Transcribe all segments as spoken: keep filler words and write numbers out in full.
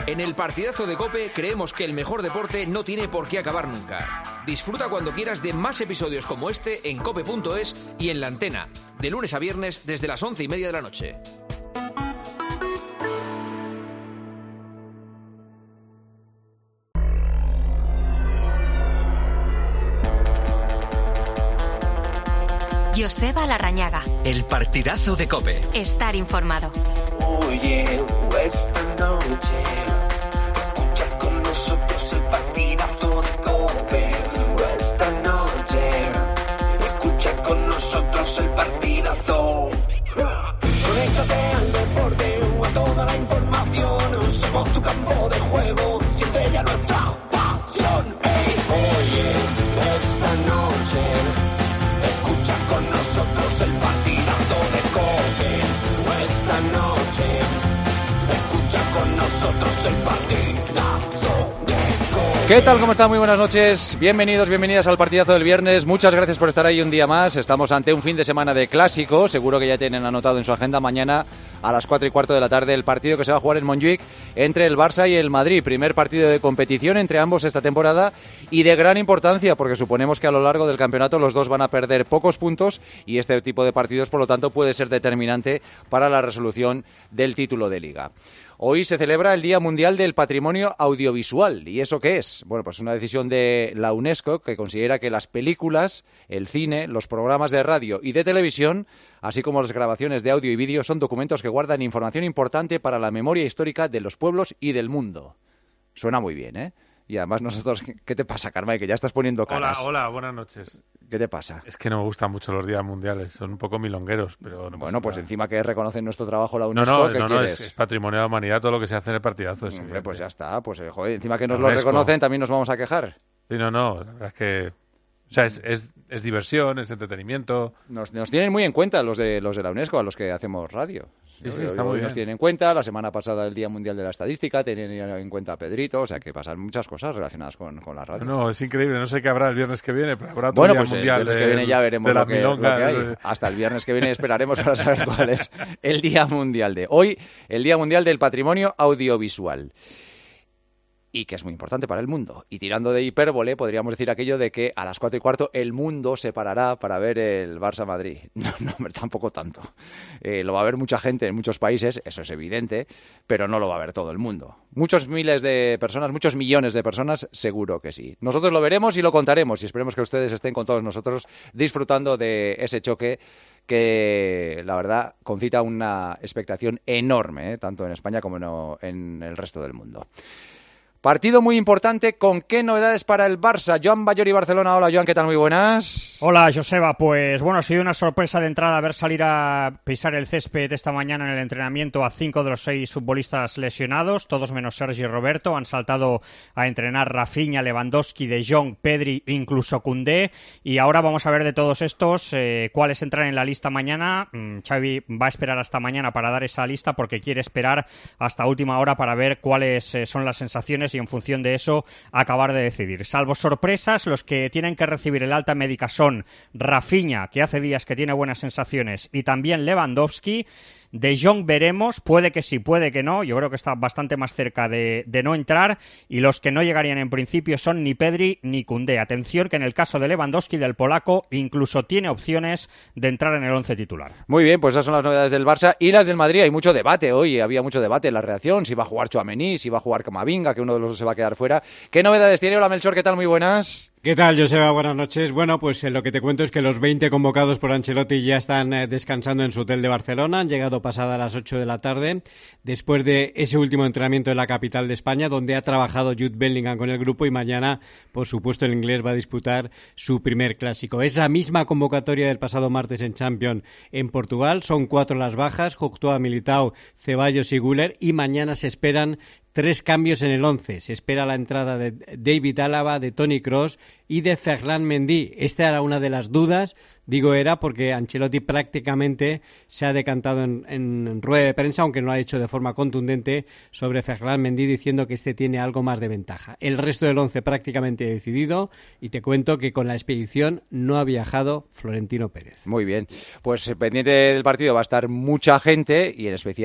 En el partidazo de COPE creemos que el mejor deporte no tiene por qué acabar nunca. Disfruta cuando quieras de más episodios como este en cope punto es y en la antena, de lunes a viernes desde las once y media de la noche. Joseba Larrañaga. El partidazo de COPE. Estar informado. Oye, esta noche escucha con nosotros el partidazo de COPE. Esta noche escucha con nosotros el partidazo. Conéctate al deporte o a toda la información. Somos tu campo de juego, siente ya nuestra pasión. Hey, oye, esta noche escucha con nosotros el partidazo de COPE. Esta noche escucha con nosotros el partidazo de COPE. ¿Qué tal? ¿Cómo están? Muy buenas noches. Bienvenidos, bienvenidas al partidazo del viernes. Muchas gracias por estar ahí un día más. Estamos ante un fin de semana de clásico. Seguro que ya tienen anotado en su agenda mañana a las cuatro y cuarto de la tarde el partido que se va a jugar en Montjuic entre el Barça y el Madrid. Primer partido de competición entre ambos esta temporada y de gran importancia porque suponemos que a lo largo del campeonato los dos van a perder pocos puntos y este tipo de partidos, por lo tanto, puede ser determinante para la resolución del título de Liga. Hoy se celebra el Día Mundial del Patrimonio Audiovisual. ¿Y eso qué es? Bueno, pues una decisión de la UNESCO que considera que las películas, el cine, los programas de radio y de televisión, así como las grabaciones de audio y vídeo, son documentos que guardan información importante para la memoria histórica de los pueblos y del mundo. Suena muy bien, ¿eh? Y además nosotros... ¿Qué te pasa, Carmen? Que ya estás poniendo caras. Hola, hola, buenas noches. ¿Qué te pasa? Es que no me gustan mucho los días mundiales, son un poco milongueros, pero no. Bueno, pues nada. Encima que reconocen nuestro trabajo la UNESCO, no, no, ¿qué no, no quieres? es, es patrimonio de la humanidad todo lo que se hace en el partidazo. Es Hombre, pues ya está, pues eh, joder, encima que nos La lo UNESCO. reconocen también nos vamos a quejar. Sí, no, no, la verdad es que... O sea, es, es, es diversión, es entretenimiento. Nos, nos tienen muy en cuenta los de los de la UNESCO, a los que hacemos radio. Sí, sí, Hoy- está hoy muy Nos bien. tienen en cuenta, la semana pasada el Día Mundial de la Estadística, tenían en cuenta a Pedrito, o sea que pasan muchas cosas relacionadas con, con la radio. No, es increíble, no sé qué habrá el viernes que viene, pero habrá otro Bueno, día pues el mundial viernes de, que viene ya veremos de lo la que, milonga, lo que hay. de- Hasta el viernes que viene esperaremos para saber cuál es el Día Mundial de hoy, el Día Mundial del Patrimonio Audiovisual. Y que es muy importante para el mundo. Y tirando de hipérbole, podríamos decir aquello de que a las cuatro y cuarto el mundo se parará para ver el Barça-Madrid. No, no, hombre, tampoco tanto. Eh, lo va a ver mucha gente en muchos países, eso es evidente, pero no lo va a ver todo el mundo. Muchos miles de personas, muchos millones de personas, seguro que sí. Nosotros lo veremos y lo contaremos y esperemos que ustedes estén con todos nosotros disfrutando de ese choque que, la verdad, concita una expectación enorme, ¿eh? Tanto en España como en, en el resto del mundo. Partido muy importante, ¿con qué novedades para el Barça? Joan Bayori, Barcelona. Hola, Joan, ¿qué tal? Muy buenas. Hola, Joseba. Pues bueno, ha sido una sorpresa de entrada ver salir a pisar el césped esta mañana en el entrenamiento a cinco de los seis futbolistas lesionados, todos menos Sergi Roberto. Han saltado a entrenar Rafinha, Lewandowski, De Jong, Pedri, incluso Koundé. Y ahora vamos a ver de todos estos eh, cuáles entran en la lista mañana. Mm, Xavi va a esperar hasta mañana para dar esa lista porque quiere esperar hasta última hora para ver cuáles eh, son las sensaciones y en función de eso acabar de decidir. Salvo sorpresas, los que tienen que recibir el alta médica son Rafinha, que hace días que tiene buenas sensaciones, y también Lewandowski. De Jong veremos, puede que sí, puede que no, yo creo que está bastante más cerca de, de no entrar, y los que no llegarían en principio son ni Pedri ni Koundé. Atención que en el caso de Lewandowski, del polaco, incluso tiene opciones de entrar en el once titular. Muy bien, pues esas son las novedades del Barça y las del Madrid. Hay mucho debate hoy, había mucho debate en la reacción, si va a jugar Tchouaméni, si va a jugar Camavinga, que uno de los dos se va a quedar fuera. ¿Qué novedades tiene? Hola, Melchor, ¿qué tal? Muy buenas. ¿Qué tal, Joseba? Buenas noches. Bueno, pues eh, lo que te cuento es que los veinte convocados por Ancelotti ya están eh, descansando en su hotel de Barcelona. Han llegado pasada las ocho de la tarde, después de ese último entrenamiento en la capital de España, donde ha trabajado Jude Bellingham con el grupo y mañana, por supuesto, el inglés va a disputar su primer clásico. Es la misma convocatoria del pasado martes en Champions en Portugal. Son cuatro las bajas, Courtois, Militao, Ceballos y Güler, y mañana se esperan tres cambios en el once. Se espera la entrada de David Álava, de Toni Kroos y de Ferland Mendy. Esta era una de las dudas, digo era porque Ancelotti prácticamente se ha decantado en, en rueda de prensa, aunque no lo ha dicho de forma contundente, sobre Ferland Mendy, diciendo que este tiene algo más de ventaja. El resto del once prácticamente decidido, y te cuento que con la expedición no ha viajado Florentino Pérez. Muy bien, pues eh, pendiente del partido va a estar mucha gente y en especial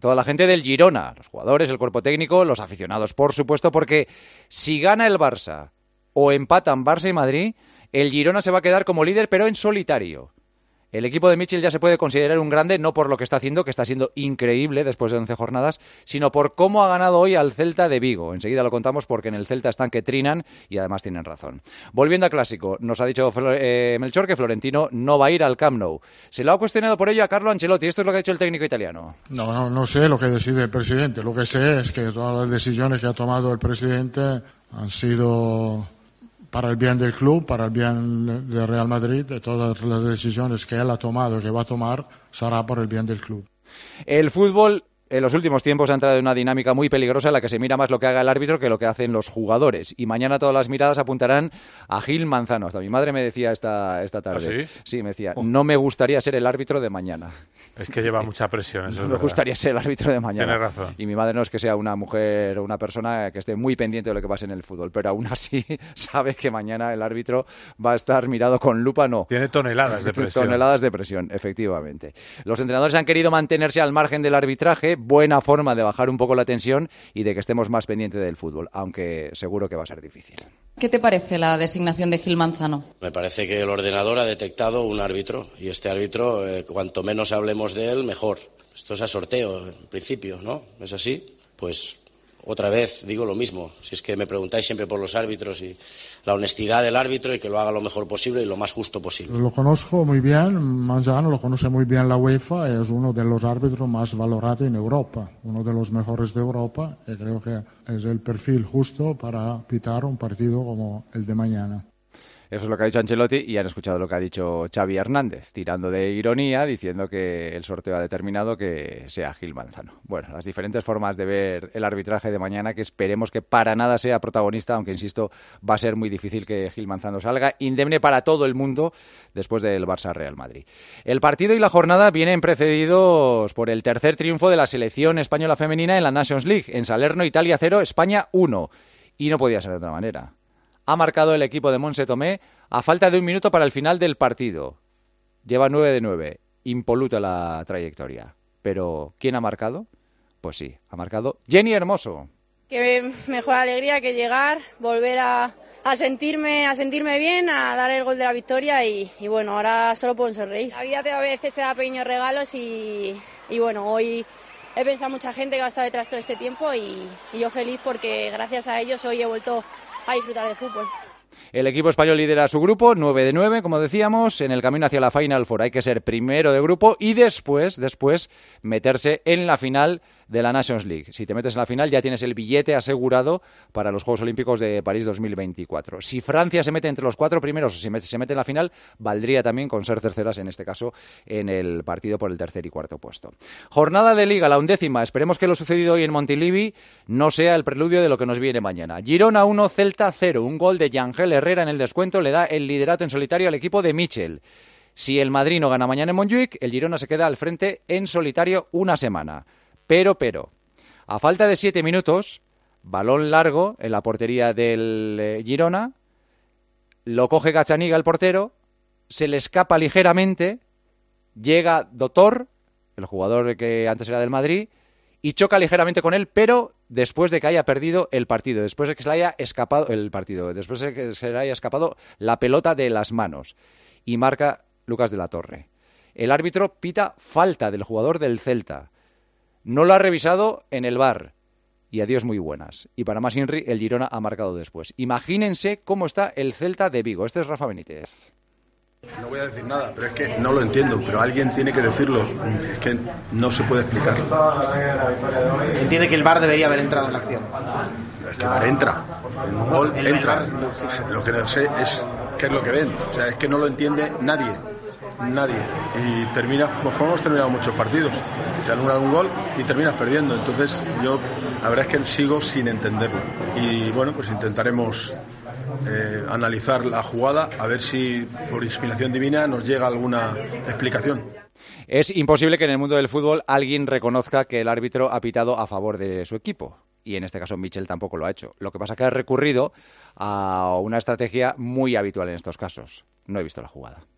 toda la gente del Girona, los jugadores, el cuerpo técnico, los aficionados, por supuesto, porque si gana el Barça o empatan Barça y Madrid, el Girona se va a quedar como líder, pero en solitario. El equipo de Mitchell ya se puede considerar un grande, no por lo que está haciendo, que está siendo increíble después de once jornadas, sino por cómo ha ganado hoy al Celta de Vigo. Enseguida lo contamos porque en el Celta están que trinan y además tienen razón. Volviendo al Clásico, nos ha dicho eh, Melchor que Florentino no va a ir al Camp Nou. Se lo ha cuestionado por ello a Carlo Ancelotti. Esto es lo que ha dicho el técnico italiano. No, no, no sé lo que decide el presidente. Lo que sé es que todas las decisiones que ha tomado el presidente han sido para el bien del club, para el bien del Real Madrid, de todas las decisiones que él ha tomado y que va a tomar, será por el bien del club. El fútbol en los últimos tiempos ha entrado en una dinámica muy peligrosa en la que se mira más lo que haga el árbitro que lo que hacen los jugadores. Y mañana todas las miradas apuntarán a Gil Manzano. Hasta mi madre me decía esta, esta tarde. ¿Ah, sí? Sí, me decía, oh. no me gustaría ser el árbitro de mañana. Es que lleva mucha presión, eso No es me verdad. gustaría ser el árbitro de mañana. Tienes razón. Y mi madre no es que sea una mujer o una persona que esté muy pendiente de lo que pase en el fútbol, pero aún así sabe que mañana el árbitro va a estar mirado con lupa, no. Tiene toneladas de presión. Toneladas de presión, efectivamente. Los entrenadores han querido mantenerse al margen del arbitraje, buena forma de bajar un poco la tensión y de que estemos más pendientes del fútbol, aunque seguro que va a ser difícil. ¿Qué te parece la designación de Gil Manzano? Me parece que el ordenador ha detectado un árbitro y este árbitro, eh, cuanto menos hablemos de él, mejor. Esto es a sorteo, en principio, ¿no? ¿Es así? Pues otra vez digo lo mismo. Si es que me preguntáis siempre por los árbitros y la honestidad del árbitro y que lo haga lo mejor posible y lo más justo posible. Lo conozco muy bien, Manzano lo conoce muy bien la UEFA, es uno de los árbitros más valorados en Europa, uno de los mejores de Europa, y creo que es el perfil justo para pitar un partido como el de mañana. Eso es lo que ha dicho Ancelotti y han escuchado lo que ha dicho Xavi Hernández, tirando de ironía, diciendo que el sorteo ha determinado que sea Gil Manzano. Bueno, las diferentes formas de ver el arbitraje de mañana, que esperemos que para nada sea protagonista, aunque insisto, va a ser muy difícil que Gil Manzano salga indemne para todo el mundo después del Barça-Real Madrid. El partido y la jornada vienen precedidos por el tercer triunfo de la selección española femenina en la Nations League. En Salerno, Italia cero, España uno. Y no podía ser de otra manera. Ha marcado el equipo de Montse Tomé a falta de un minuto para el final del partido. Lleva nueve de nueve. Impoluta la trayectoria. Pero, ¿quién ha marcado? Pues sí, ha marcado Jenny Hermoso. Qué mejor alegría que llegar, volver a, a sentirme a sentirme bien, a dar el gol de la victoria y, y bueno, ahora solo puedo sonreír. La vida te, a veces te da pequeños regalos y, y bueno, hoy he pensado mucha gente que ha estado detrás todo este tiempo y, y yo feliz porque gracias a ellos hoy he vuelto a disfrutar de fútbol. El equipo español lidera su grupo, nueve de nueve, como decíamos, en el camino hacia la Final Four. Hay que ser primero de grupo y después, después meterse en la final de la Nations League. Si te metes en la final ya tienes el billete asegurado para los Juegos Olímpicos de París dos mil veinticuatro. Si Francia se mete entre los cuatro primeros o si se mete en la final, valdría también con ser terceras, en este caso, en el partido por el tercer y cuarto puesto. Jornada de Liga, la undécima. Esperemos que lo sucedido hoy en Montilivi no sea el preludio de lo que nos viene mañana. Girona uno, Celta cero. Un gol de Yangel Herrera en el descuento le da el liderato en solitario al equipo de Mitchell. Si el Madrid no gana mañana en Montjuic, el Girona se queda al frente en solitario una semana. Pero, pero, a falta de siete minutos, balón largo en la portería del eh, Girona, lo coge Gazzaniga, el portero, se le escapa ligeramente, llega Dotor, el jugador que antes era del Madrid, y choca ligeramente con él, pero después de que haya perdido el partido, después de que se le haya escapado el partido, después de que se le haya escapado la pelota de las manos, y marca Lucas de la Torre. El árbitro pita falta del jugador del Celta. No lo ha revisado en el V A R. Y adiós muy buenas. Y para más Inri, el Girona ha marcado después. Imagínense cómo está el Celta de Vigo. Este es Rafa Benítez. No voy a decir nada, pero es que no lo entiendo. Pero alguien tiene que decirlo. Es que no se puede explicar. Entiende que el V A R debería haber entrado en la acción. Es que el V A R entra. En un gol entra. Lo que no sé es qué es lo que ven. O sea, es que no lo entiende nadie. Nadie. Y termina, pues hemos terminado muchos partidos. Te anulan un gol y terminas perdiendo. Entonces yo la verdad es que sigo sin entenderlo. Y bueno, pues intentaremos eh, analizar la jugada a ver si por inspiración divina nos llega alguna explicación. Es imposible que en el mundo del fútbol alguien reconozca que el árbitro ha pitado a favor de su equipo. Y en este caso Mitchell tampoco lo ha hecho. Lo que pasa es que ha recurrido a una estrategia muy habitual en estos casos. No he visto la jugada.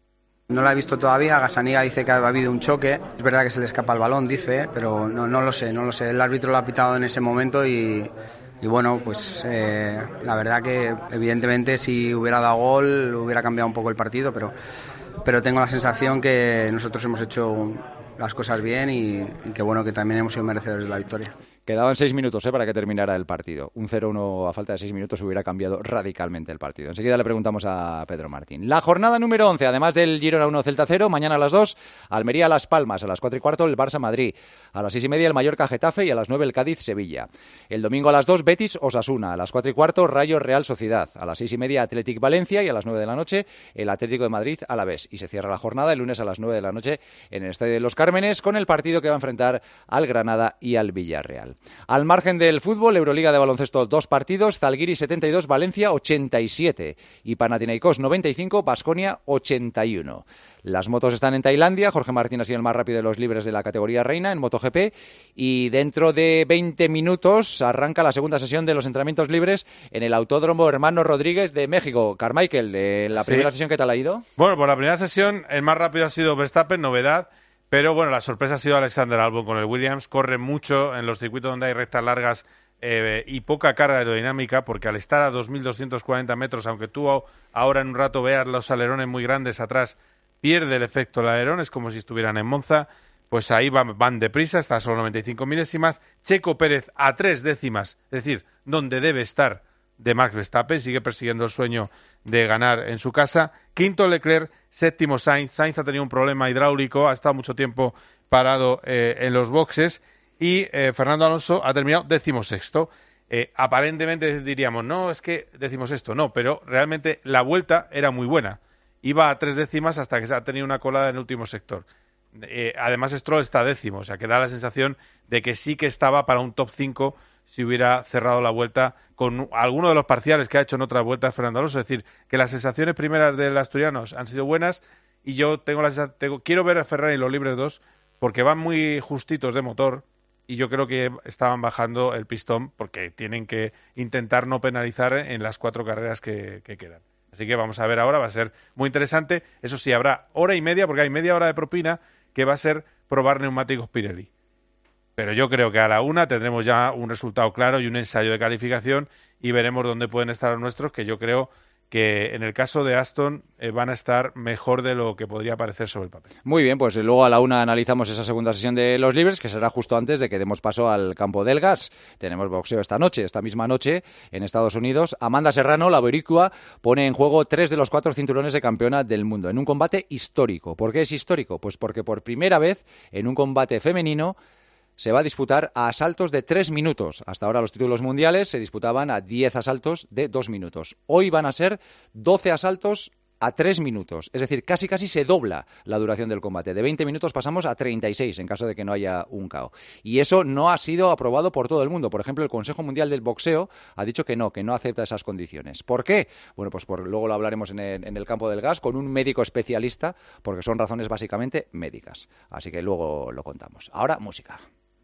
No la he visto todavía, Gazzaniga dice que ha habido un choque, es verdad que se le escapa el balón, dice, pero no, no lo sé, no lo sé, el árbitro lo ha pitado en ese momento y, y bueno, pues eh, la verdad que evidentemente si hubiera dado gol hubiera cambiado un poco el partido, pero, pero tengo la sensación que nosotros hemos hecho las cosas bien y, y que bueno, que también hemos sido merecedores de la victoria. Quedaban seis minutos ¿eh? para que terminara el partido. Un cero uno a falta de seis minutos hubiera cambiado radicalmente el partido. Enseguida le preguntamos a Pedro Martín. La jornada número once, además del Girona uno Celta cero, mañana a las dos, Almería Las Palmas, a las cuatro y cuarto el Barça Madrid, a las seis y media el Mallorca Getafe y a las nueve el Cádiz Sevilla. El domingo a las dos Betis Osasuna, a las cuatro y cuarto Rayo Real Sociedad, a las seis y media Athletic Valencia y a las nueve de la noche el Atlético de Madrid Alavés. Y se cierra la jornada el lunes a las nueve de la noche en el Estadio de los Cármenes con el partido que va a enfrentar al Granada y al Villarreal. Al margen del fútbol, Euroliga de baloncesto, dos partidos, Zalgiris setenta y dos, Valencia ochenta y siete y Panathinaikos noventa y cinco, Baskonia ochenta y uno. Las motos están en Tailandia, Jorge Martín ha sido el más rápido de los libres de la categoría reina en MotoGP y dentro de veinte minutos arranca la segunda sesión de los entrenamientos libres en el Autódromo Hermano Rodríguez de México. Carmichael, eh, ¿la primera sí. sesión qué tal ha ido? Bueno, por la primera sesión el más rápido ha sido Verstappen, novedad. Pero bueno, la sorpresa ha sido Alexander Albon con el Williams. Corre mucho en los circuitos donde hay rectas largas eh, y poca carga aerodinámica, porque al estar a dos mil doscientos cuarenta metros, aunque tú ahora en un rato veas los alerones muy grandes atrás, pierde el efecto del alerón, es como si estuvieran en Monza, pues ahí van, van deprisa, está a solo noventa y cinco milésimas. Checo Pérez a tres décimas, es decir, donde debe estar de Max Verstappen, sigue persiguiendo el sueño de ganar en su casa. Quinto Leclerc, séptimo Sainz. Sainz ha tenido un problema hidráulico, ha estado mucho tiempo parado eh, en los boxes y eh, Fernando Alonso ha terminado decimosexto. Eh, aparentemente diríamos, no, es que decimosexto, no, pero realmente la vuelta era muy buena. Iba a tres décimas hasta que se ha tenido una colada en el último sector. Eh, además Stroll está décimo, o sea que da la sensación de que sí que estaba para un top cinco si hubiera cerrado la vuelta con alguno de los parciales que ha hecho en otras vueltas Fernando Alonso. Es decir, que las sensaciones primeras del asturianos han sido buenas y yo tengo la tengo, quiero ver a Ferrari los libres dos porque van muy justitos de motor y yo creo que estaban bajando el pistón porque tienen que intentar no penalizar en las cuatro carreras que, que quedan. Así que vamos a ver ahora, va a ser muy interesante. Eso sí, habrá hora y media, porque hay media hora de propina, que va a ser probar neumáticos Pirelli. Pero yo creo que a la una tendremos ya un resultado claro y un ensayo de calificación y veremos dónde pueden estar los nuestros, que yo creo que en el caso de Aston eh, van a estar mejor de lo que podría parecer sobre el papel. Muy bien, pues luego a la una analizamos esa segunda sesión de los libres, que será justo antes de que demos paso al campo del gas. Tenemos boxeo esta noche, esta misma noche, en Estados Unidos. Amanda Serrano, la boricua, pone en juego tres de los cuatro cinturones de campeona del mundo, en un combate histórico. ¿Por qué es histórico? Pues porque por primera vez en un combate femenino se va a disputar a asaltos de tres minutos. Hasta ahora los títulos mundiales se disputaban a diez asaltos de dos minutos. Hoy van a ser doce asaltos a tres minutos. Es decir, casi casi se dobla la duración del combate. De veinte minutos pasamos a treinta y seis en caso de que no haya un K O. Y eso no ha sido aprobado por todo el mundo. Por ejemplo, el Consejo Mundial del Boxeo ha dicho que no, que no acepta esas condiciones. ¿Por qué? Bueno, pues por, luego lo hablaremos en el, en el campo del gas con un médico especialista, porque son razones básicamente médicas. Así que luego lo contamos. Ahora, música.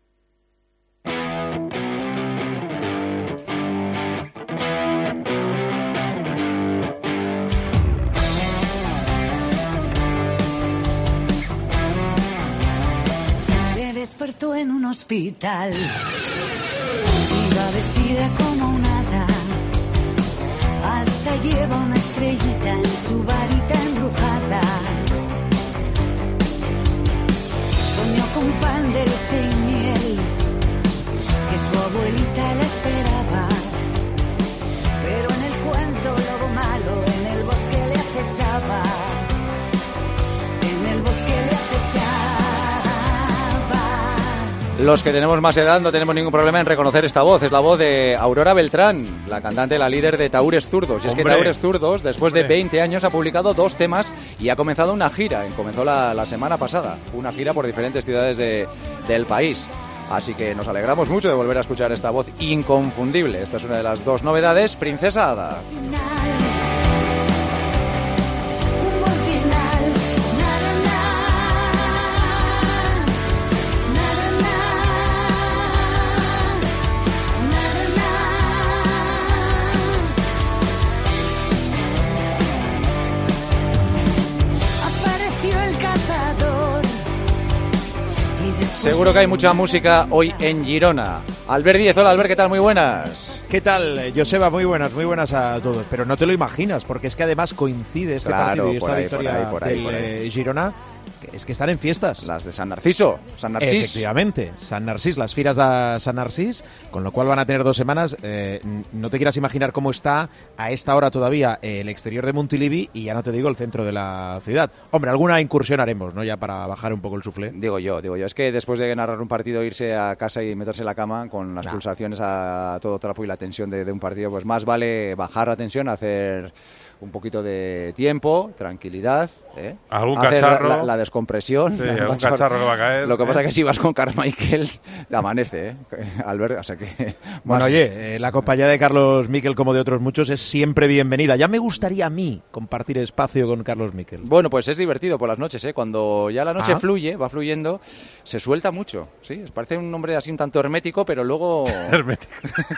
Se despertó en un hospital, iba vestida como un hada, hasta lleva una estrellita en su varita embrujada. Soñó con pan de leche y miel, que su abuelita la esperaba, pero en el cuento lobo malo en el bosque le acechaba, en el bosque le acechaba. Los que tenemos más edad no tenemos ningún problema en reconocer esta voz. Es la voz de Aurora Beltrán, la cantante, la líder de Tahures Zurdos. Y es que Tahures Zurdos, después de veinte años, ha publicado dos temas y ha comenzado una gira. Comenzó la, la semana pasada, una gira por diferentes ciudades de, del país. Así que nos alegramos mucho de volver a escuchar esta voz inconfundible. Esta es una de las dos novedades, Princesa Hada. Seguro que hay mucha música hoy en Girona. Albert Díez, hola Albert, ¿qué tal? Muy buenas. ¿Qué tal, Joseba? Muy buenas, muy buenas a todos. Pero no te lo imaginas, porque es que además coincide este Claro, partido y esta por ahí, victoria por ahí, por ahí, del por ahí. eh, Girona, que es que están en fiestas. Las de San Narciso, San Narcís. Efectivamente, San Narcís, las firas de San Narcís, con lo cual van a tener dos semanas. Eh, no te quieras imaginar cómo está a esta hora todavía el exterior de Montilivi y ya no te digo el centro de la ciudad. Hombre, alguna incursión haremos, ¿no? Ya para bajar un poco el suflé. Digo yo, digo yo. Es que después de narrar un partido, irse a casa y meterse en la cama con las Nah. pulsaciones a todo trapo y la tensión de, de un partido, pues más vale bajar la tensión, hacer un poquito de tiempo, tranquilidad, ¿eh? Algún Hacer cacharro. la, la descompresión. Sí, algún cacharro que va a caer, Lo que ¿eh? pasa es que si vas con Carmichael, te amanece, ¿eh? Albert, o sea que... Bueno, más- oye, eh, la compañía de Carlos Miquel, como de otros muchos, es siempre bienvenida. Ya me gustaría a mí compartir espacio con Carlos Miquel. Bueno, pues es divertido por las noches, ¿eh? Cuando ya la noche Ah. fluye, va fluyendo, se suelta mucho, ¿sí? Parece un hombre así un tanto hermético, pero luego... Hermético.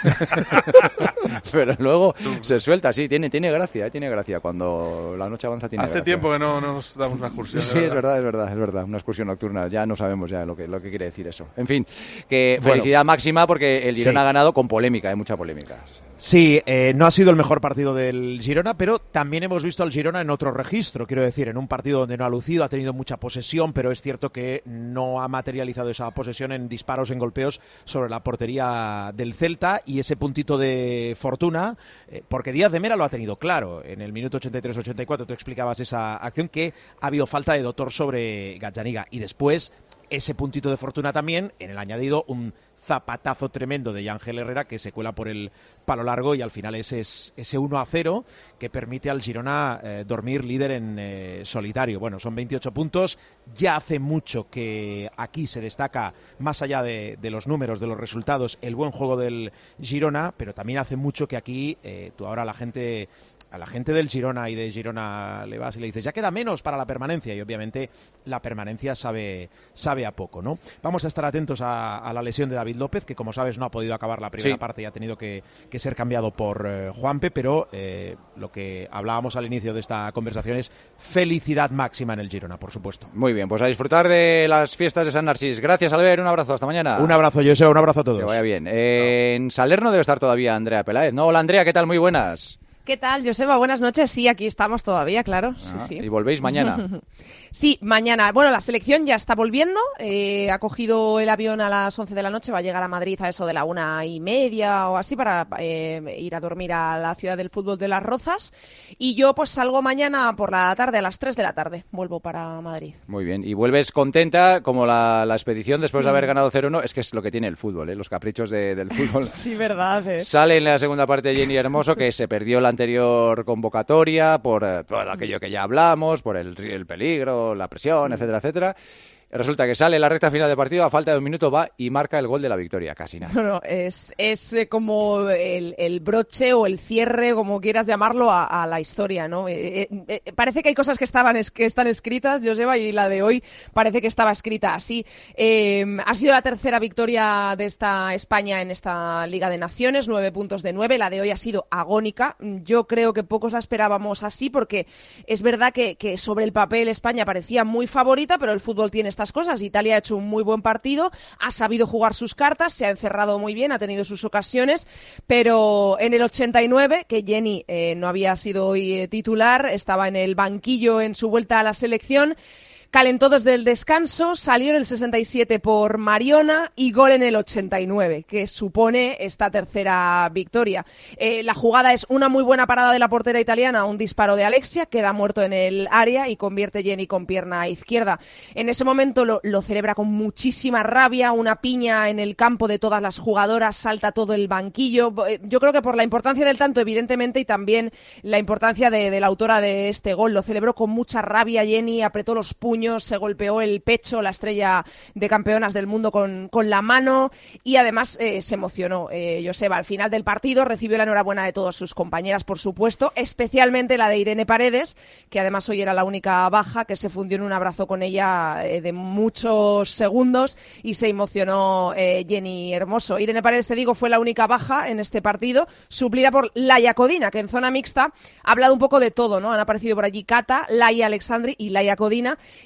pero luego se suelta, sí, tiene, tiene gracia, ¿eh? Tiene gracia. Cuando la noche avanza tiene Hace gracia. tiempo que no, no nos damos una excursión. Sí, es verdad, es verdad, es verdad. Una excursión nocturna. Ya no sabemos ya lo que, lo que quiere decir eso. En fin, que Bueno. felicidad máxima porque el Girona Sí. ha ganado con polémica, hay mucha polémica. Sí, eh, no ha sido el mejor partido del Girona, pero también hemos visto al Girona en otro registro, quiero decir, en un partido donde no ha lucido, ha tenido mucha posesión, pero es cierto que no ha materializado esa posesión en disparos, en golpeos sobre la portería del Celta y ese puntito de fortuna, eh, porque Díaz de Mera lo ha tenido claro. En el minuto ochenta y tres ochenta y cuatro tú explicabas esa acción que ha habido falta de Doctor sobre Gazzaniga y después ese puntito de fortuna también en el añadido un zapatazo tremendo de Ángel Herrera que se cuela por el palo largo y al final ese es ese uno a cero que permite al Girona eh, dormir líder en eh, solitario. Bueno, son veintiocho puntos, ya hace mucho que aquí se destaca, más allá de, de los números, de los resultados, el buen juego del Girona, pero también hace mucho que aquí eh, tú ahora la gente... A la gente del Girona y de Girona le vas y le dices, ya queda menos para la permanencia, y obviamente la permanencia sabe, sabe a poco, ¿no? Vamos a estar atentos a, a la lesión de David López, que como sabes no ha podido acabar la primera Sí. parte y ha tenido que, que ser cambiado por eh, Juanpe, pero eh, lo que hablábamos al inicio de esta conversación es felicidad máxima en el Girona, por supuesto. Muy bien, pues a disfrutar de las fiestas de San Narcís. Gracias, Albert, un abrazo, hasta mañana. Un abrazo, Joseba, un abrazo a todos. Que vaya bien. Eh, en Salerno debe estar todavía Andrea Peláez, ¿no? Hola, Andrea, ¿qué tal? Muy buenas. ¿Qué tal, Joseba? Buenas noches. Sí, aquí estamos todavía, claro. Sí, Ah, sí. y volvéis mañana. Sí, mañana. Bueno, la selección ya está volviendo. Eh, ha cogido el avión a las once de la noche. Va a llegar a Madrid a eso de la una y media o así para eh, ir a dormir a la ciudad del fútbol de Las Rozas. Y yo pues salgo mañana por la tarde, a las tres de la tarde. Vuelvo para Madrid. Muy bien. Y vuelves contenta, como la, la expedición después de Mm. haber ganado cero uno. Es que es lo que tiene el fútbol, ¿eh? Los caprichos de- del fútbol. Sí, verdad. eh. Sale en la segunda parte Jenny Hermoso, que se perdió la anterior convocatoria por eh, todo aquello que ya hablamos, por el, el peligro, la presión, etcétera, etcétera. Resulta que sale en la recta final del partido, a falta de un minuto va y marca el gol de la victoria, casi nada. No, no, es, es eh, como el, el broche o el cierre, como quieras llamarlo, a, a la historia, ¿no? Eh, eh, eh, parece que hay cosas que estaban es, que están escritas, Joseba, y la de hoy parece que estaba escrita así. Eh, ha sido la tercera victoria de esta España en esta Liga de Naciones, nueve puntos de nueve. La de hoy ha sido agónica. Yo creo que pocos la esperábamos así, porque es verdad que, que sobre el papel España parecía muy favorita, pero el fútbol tiene esta cosas. Italia ha hecho un muy buen partido, ha sabido jugar sus cartas, se ha encerrado muy bien, ha tenido sus ocasiones, pero en el ochenta y nueve, que Jenny eh, no había sido hoy eh, titular, estaba en el banquillo en su vuelta a la selección, calentó desde el descanso, salió en el sesenta y siete por Mariona y gol en el ochenta y nueve, que supone esta tercera victoria. Eh, la jugada es una muy buena parada de la portera italiana, un disparo de Alexia, queda muerto en el área y convierte Jenny con pierna izquierda. En ese momento lo, lo celebra con muchísima rabia, una piña en el campo de todas las jugadoras, salta todo el banquillo. Yo creo que por la importancia del tanto, evidentemente, y también la importancia de, de la autora de este gol, lo celebró con mucha rabia Jenny, apretó los puños, se golpeó el pecho, la estrella de campeonas del mundo, con, con la mano, y además eh, se emocionó. Eh, Joseba, al final del partido recibió la enhorabuena de todas sus compañeras, por supuesto, especialmente la de Irene Paredes, que además hoy era la única baja, que se fundió en un abrazo con ella eh, de muchos segundos, y se emocionó eh, Jenny Hermoso. Irene Paredes, te digo, fue la única baja en este partido, suplida por Laia Codina, que en zona mixta ha hablado un poco de todo, ¿no? Han aparecido por allí Cata, Laia Alexandri y Laia Codina,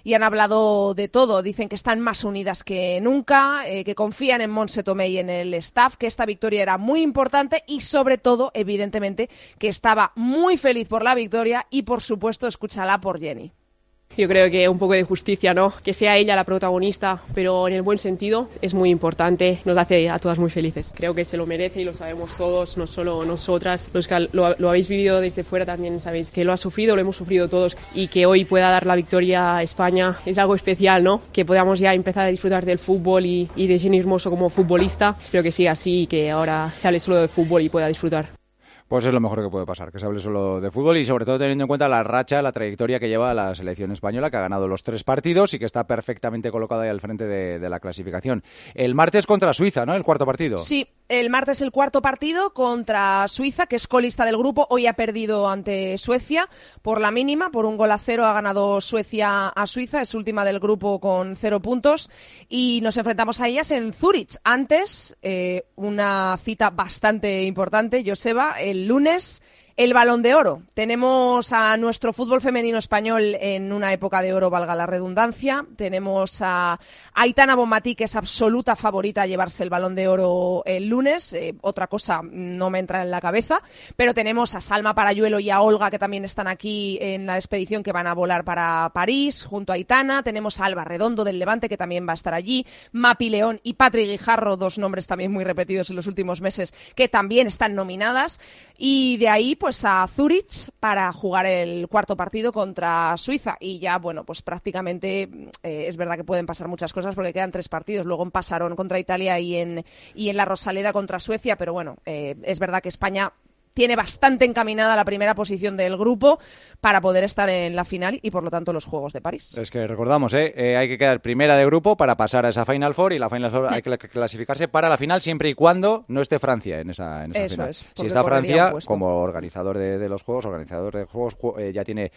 y han hablado de todo. Dicen que están más unidas que nunca, eh, que confían en Montse Tomé y en el staff, que esta victoria era muy importante y sobre todo, evidentemente, que estaba muy feliz por la victoria y, por supuesto, escúchala por Jenny. Yo creo que un poco de justicia, ¿no? Que sea ella la protagonista, pero en el buen sentido, es muy importante, nos hace a todas muy felices. Creo que se lo merece y lo sabemos todos, no solo nosotras, los que lo, lo habéis vivido desde fuera también sabéis que lo ha sufrido, lo hemos sufrido todos, y que hoy pueda dar la victoria a España es algo especial, ¿no? Que podamos ya empezar a disfrutar del fútbol y, y de Jenny Hermoso como futbolista. Espero que siga así y que ahora se hable solo de fútbol y pueda disfrutar. Pues es lo mejor que puede pasar, que se hable solo de fútbol y sobre todo teniendo en cuenta la racha, la trayectoria que lleva la selección española, que ha ganado los tres partidos y que está perfectamente colocada ahí al frente de, de la clasificación. El martes contra Suiza, ¿no? El cuarto partido. Sí, el martes el cuarto partido contra Suiza, que es colista del grupo. Hoy ha perdido ante Suecia por la mínima, por un gol a cero ha ganado Suecia a Suiza, es última del grupo con cero puntos y nos enfrentamos a ellas en Zúrich. Antes, eh, una cita bastante importante, Joseba, el El lunes, el Balón de Oro. Tenemos a nuestro fútbol femenino español en una época de oro, valga la redundancia. Tenemos a Aitana Bonmatí, que es absoluta favorita a llevarse el Balón de Oro el lunes. Eh, otra cosa no me entra en la cabeza. Pero tenemos a Salma Parayuelo y a Olga, que también están aquí en la expedición, que van a volar para París, junto a Aitana. Tenemos a Alba Redondo del Levante, que también va a estar allí. Mapi León y Patri Guijarro, dos nombres también muy repetidos en los últimos meses, que también están nominadas. Y de ahí, pues a Zúrich para jugar el cuarto partido contra Suiza. Y ya, bueno, pues prácticamente eh, es verdad que pueden pasar muchas cosas porque quedan tres partidos. Luego en Pasarón contra Italia y en, y en la Rosaleda contra Suecia. Pero bueno, eh, es verdad que España tiene bastante encaminada la primera posición del grupo para poder estar en la final y, por lo tanto, los Juegos de París. Es que recordamos, ¿eh? Eh, hay que quedar primera de grupo para pasar a esa Final Four y la Final Four hay que clasificarse para la final siempre y cuando no esté Francia en esa, en esa Eso final. es, si está Francia, como organizador de, de los Juegos, organizador de Juegos, eh, ya tiene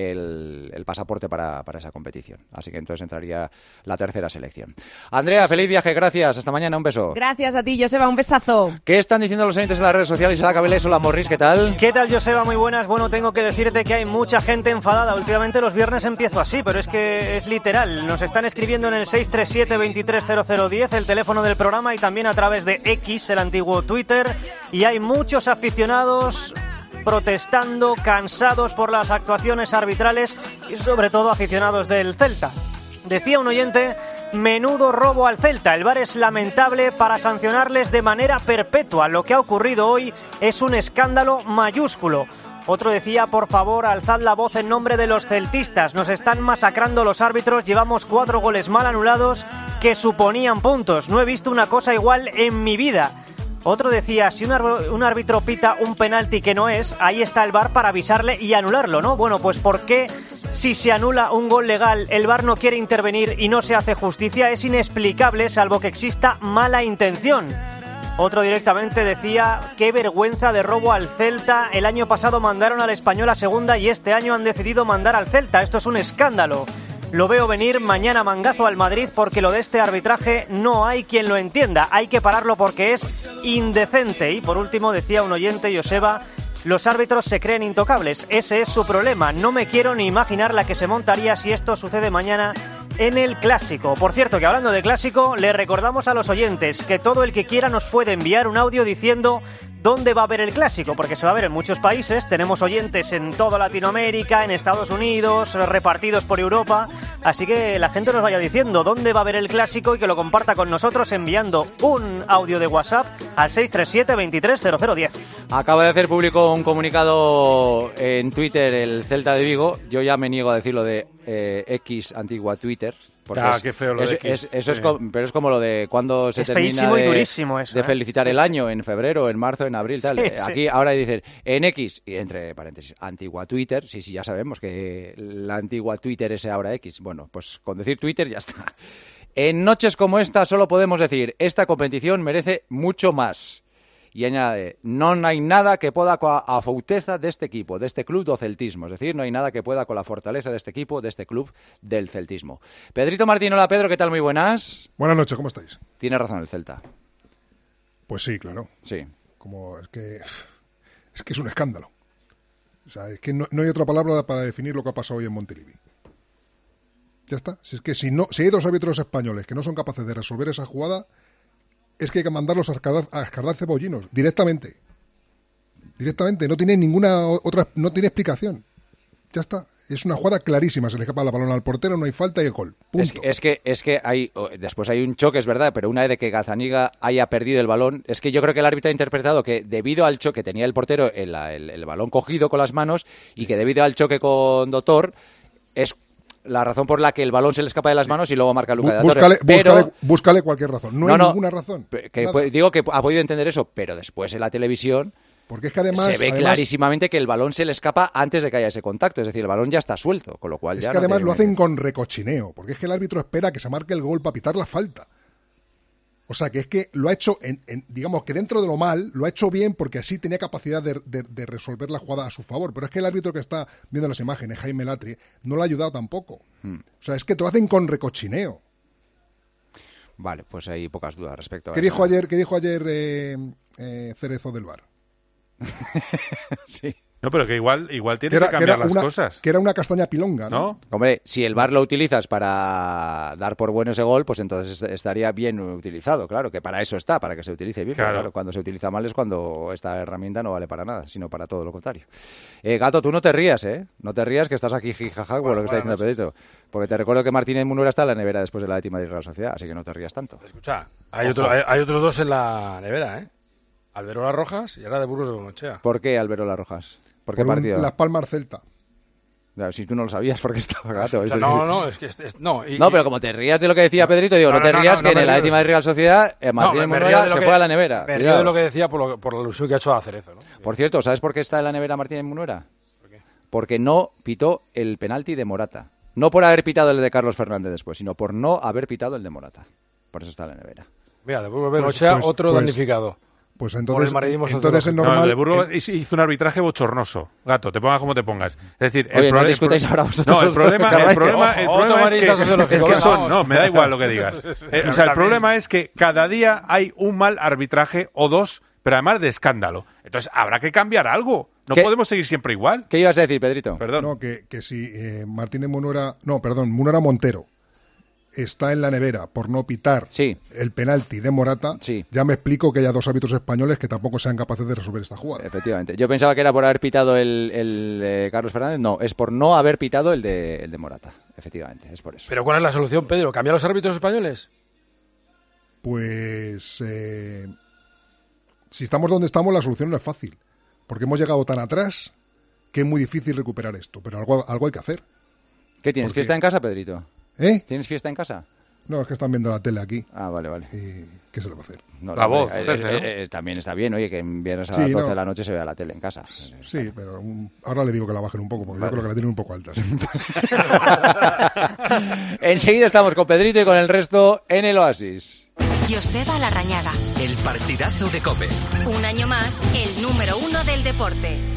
el, el pasaporte para, para esa competición. Así que entonces entraría la tercera selección. Andrea, feliz viaje, gracias. Hasta mañana, un beso. Gracias a ti, Joseba, un besazo. ¿Qué están diciendo los oyentes en las redes sociales? Isaac Abelés, hola Morris, ¿qué tal? ¿Qué tal, Joseba? Muy buenas. Bueno, tengo que decirte que hay mucha gente enfadada. Últimamente los viernes empiezo así, pero es que es literal. Nos están escribiendo en el seis tres siete, veintitrés cero cero diez, el teléfono del programa, y también a través de X, el antiguo Twitter. Y hay muchos aficionados protestando, cansados por las actuaciones arbitrales y sobre todo aficionados del Celta. Decía un oyente: menudo robo al Celta, el V A R es lamentable para sancionarles de manera perpetua. Lo que ha ocurrido hoy es un escándalo mayúsculo. Otro decía: por favor, alzad la voz en nombre de los celtistas, nos están masacrando los árbitros, llevamos cuatro goles mal anulados que suponían puntos, no he visto una cosa igual en mi vida. Otro decía: si un, ar- un árbitro pita un penalti que no es, ahí está el V A R para avisarle y anularlo, ¿no? Bueno, pues ¿por qué si se anula un gol legal el V A R no quiere intervenir y no se hace justicia? Es inexplicable, salvo que exista mala intención. Otro directamente decía: qué vergüenza de robo al Celta, el año pasado mandaron al Español a segunda y este año han decidido mandar al Celta, esto es un escándalo. Lo veo venir, mañana mangazo al Madrid porque lo de este arbitraje no hay quien lo entienda, hay que pararlo porque es indecente. Y por último decía un oyente, Joseba: los árbitros se creen intocables, ese es su problema, no me quiero ni imaginar la que se montaría si esto sucede mañana en el Clásico. Por cierto, que hablando de Clásico, le recordamos a los oyentes que todo el que quiera nos puede enviar un audio diciendo dónde va a haber el Clásico, porque se va a ver en muchos países. Tenemos oyentes en toda Latinoamérica, en Estados Unidos, repartidos por Europa, así que la gente nos vaya diciendo dónde va a haber el Clásico y que lo comparta con nosotros enviando un audio de WhatsApp al seis tres siete, veintitrés cero cero diez. Acaba de hacer público un comunicado en Twitter el Celta de Vigo. Yo ya me niego a decirlo de eh, X, antigua Twitter. Ah, es, qué feo lo es, de X. Es, eso sí. es como, pero es como lo de cuando se es termina de, y durísimo eso, de ¿eh? felicitar el año, en febrero, en marzo, en abril, tal. Sí, Aquí sí. ahora dicen en X, y entre paréntesis, antigua Twitter. Sí, sí, ya sabemos que la antigua Twitter es ahora X. Bueno, pues con decir Twitter ya está. En noches como esta solo podemos decir: esta competición merece mucho más. Y añade: no hay nada que pueda coa a fortaleza de este equipo, de este club do celtismo. Es decir, no hay nada que pueda con la fortaleza de este equipo, de este club del celtismo. Pedrito Martín, hola Pedro, ¿qué tal? Muy buenas. Buenas noches, ¿cómo estáis? Tiene razón el Celta. Pues sí, claro. Sí. Como es que es que es un escándalo. O sea, es que no, no hay otra palabra para definir lo que ha pasado hoy en Montilivi. Ya está. Si es que si no, si hay dos árbitros españoles que no son capaces de resolver esa jugada, es que hay que mandarlos a escardar, a escardar cebollinos, directamente. Directamente, no tiene ninguna otra, no tiene explicación. Ya está. Es una jugada clarísima, se le escapa la balón al portero, no hay falta y el gol. Punto. Es que, es que, es que hay, después hay un choque, es verdad, pero una vez de que Gazzaniga haya perdido el balón, es que yo creo que el árbitro ha interpretado que debido al choque tenía el portero el, el, el balón cogido con las manos y que debido al choque con Doctor es la razón por la que el balón se le escapa de las manos y luego marca Luca de la Torre. Búscale, pero, búscale, búscale cualquier razón. No, no hay no, ninguna razón. Que, digo que ha podido entender eso, pero después en la televisión porque es que además, se ve además, clarísimamente que el balón se le escapa antes de que haya ese contacto. Es decir, el balón ya está suelto, con lo cual es ya que no además tiene... lo hacen con recochineo, porque es que el árbitro espera que se marque el gol para pitar la falta. O sea, que es que lo ha hecho, en, en, digamos que dentro de lo mal, lo ha hecho bien porque así tenía capacidad de, de, de resolver la jugada a su favor. Pero es que el árbitro que está viendo las imágenes, Jaime Latri, no lo ha ayudado tampoco. Hmm. O sea, es que te lo hacen con recochineo. Vale, pues hay pocas dudas respecto a ¿Qué eso. dijo ayer, qué dijo ayer eh, eh, Cerezo del V A R? Sí. No, pero que igual, igual tiene que, era, que cambiar que las una, cosas. Que era una castaña pilonga, ¿no? ¿no? Hombre, si el V A R lo utilizas para dar por bueno ese gol, pues entonces estaría bien utilizado, claro, que para eso está, para que se utilice bien. Claro. Claro, cuando se utiliza mal es cuando esta herramienta no vale para nada, sino para todo lo contrario. Eh, Gato, tú no te rías, ¿eh? No te rías que estás aquí jijaja por lo que está diciendo Pedrito. Porque te recuerdo que Martínez Munuera está en la nevera después de la Athletic Madrid Real Sociedad, así que no te rías tanto. Escucha, hay, otro, hay, hay otros dos en la nevera, ¿eh? Alberola Rojas y ahora de Burgos de Bengoechea. ¿Por qué Alberola Rojas? ¿Por qué Por partido? Un, Las Palmas Celta. No, si tú no lo sabías, porque estaba Gato. O sea, no, no, es que... Es, es, no, y, no, pero como te rías de lo que decía Pedrito, digo, no, no te no, rías no, no, que no en el Athletic Madrid Real Sociedad eh, Martínez no, Munuera se que, fue a la nevera. Me río de lo que decía por, lo, por la alusión que ha hecho a Cerezo, ¿no? Por cierto, ¿sabes por qué está en la nevera Martínez Munuera? ¿Por qué? Porque no pitó el penalti de Morata. No por haber pitado el de Carlos Fernández después, sino por no haber pitado el de Morata. Por eso está en la nevera. Mira, de Burgos de Bengoechea, pues, pues, otro pues, damnificado. Pues entonces, entonces es normal... No, el de Burgos eh, hizo un arbitraje bochornoso. Gato, te pongas como te pongas. Es decir, el, Oye, pro no discutáis ahora vosotros. No, el problema, el problema, el problema es, que, es que son... No, me da igual lo que digas. Eh, o sea, el problema es que cada día hay un mal arbitraje o dos, pero además de escándalo. Entonces habrá que cambiar algo. No ¿Qué? podemos seguir siempre igual. ¿Qué ibas a decir, Pedrito? Perdón. No, que, que si eh, Martínez Munuera... No, perdón, Munuera Montero está en la nevera por no pitar sí. el penalti de Morata, sí. ya me explico que haya dos árbitros españoles que tampoco sean capaces de resolver esta jugada. Efectivamente. Yo pensaba que era por haber pitado el, el de Carlos Fernández. No, es por no haber pitado el de, el de Morata. Efectivamente, es por eso. ¿Pero cuál es la solución, Pedro? ¿Cambiar los árbitros españoles? Pues... Eh, si estamos donde estamos, la solución no es fácil. Porque hemos llegado tan atrás que es muy difícil recuperar esto. Pero algo, algo hay que hacer. ¿Qué tienes? Porque... ¿Fiesta en casa, Pedrito? ¿Eh? ¿Tienes fiesta en casa? No, es que están viendo la tele aquí. Ah, vale, vale. ¿Y qué se le va a hacer? No, la voz. Eh, parece, eh, ¿no? eh, también está bien, oye, que en viernes a sí, las doce no. de la noche se vea la tele en casa. Sí, pero un... ahora le digo que la bajen un poco, porque vale. Yo creo que la tienen un poco alta. Sí. Enseguida estamos con Pedrito y con el resto en el Oasis. Joseba Larrañaga. El partidazo de COPE. Un año más, el número uno del deporte.